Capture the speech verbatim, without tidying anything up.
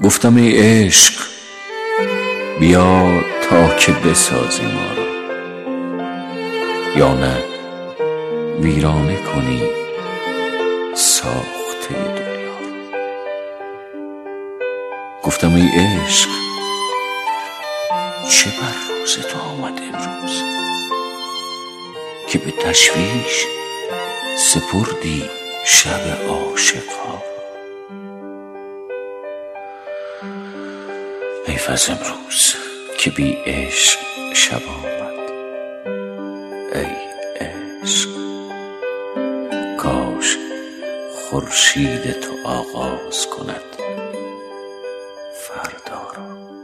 گفتم ای عشق بیا تا که بسازی ما را، یا نه ویرانه کنی ساخته دنیا را. گفتم ای عشق چه بر روز تو آمد امروز، که به تشویش سپردی شب عاشقها. حیف از امروز که بی عشق شب آمد. ای عشق کاش خورشید تو آغاز کند فردا را.